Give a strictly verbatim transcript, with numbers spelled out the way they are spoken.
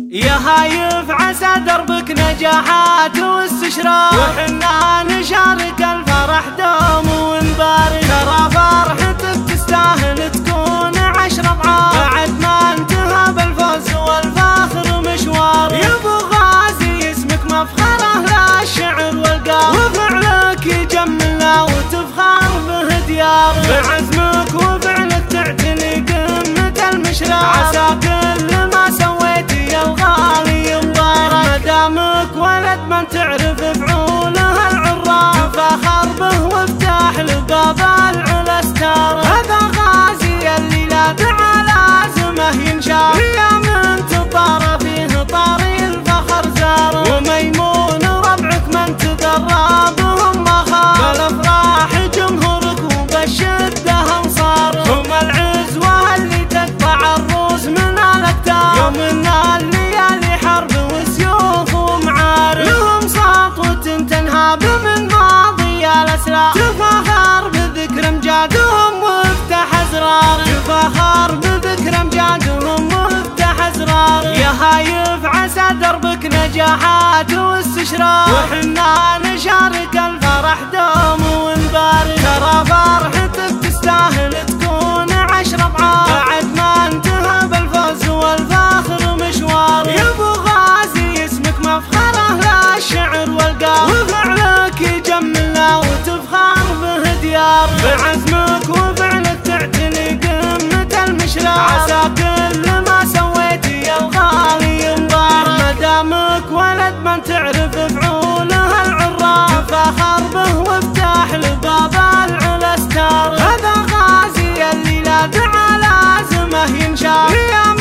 يا هايف عسى دربك نجاحات واستشراق، وحنا نشارك الفرح دوم ونبارك. ترى فرحتك تستاهل تكون عشر اضعاف، بعد ما انتهى بالفوز والفخر مشوار. يا ابو غازي اسمك مفخره للشعر والقار، وفعلك يجملنا وتفخر به ديار. بعزمك وفعلك تعتني قمة المشرار، عسى كل ما سويتي يا الغالي مبارك. مدامك ولد من تعرف فعوله العراق، تفاخر به وافتح له باب العلا ستار. هذا غازي اللي لا دعا لازمه ينشار، هي من تطار فيه طاري الفخر زار. وميمون ربعك من تذرى بهم ما خاف، بالافراح جمهورك وبالشده انصار. هم العزوه اللي تقطع الروس من الاكتاف، يومنا الليالي حرب وسيوف ومعارك. لهم سطوة تنهاب من ماضي الاسلاف، تفاخر بذكر امجادهم وافتح ازرار. تفاخر بذكر امجادهم وافتح ازرار. يا هايف عسى دربك نجاحات واستشراق، وحنا نشارك الفرح دوم ونبارك. ترى فرحتك تستاهل تكون عشر اضعاف، بعد ما انتهى بالفوز والفخر مشوار. يا ابو غازي اسمك مفخره للشعر والقار، وفعلك يجملنا وتفخر به ديار. بعزمك وفعلك تعتني قمة المشرار، عسى كل ما سويتي يا الغالي مبارك. مدامك ولد من تعرف فعوله العراق، تفاخر به وافتح له باب العلا ستار. هذا غازي اللي لا دعا لازمه ينشار،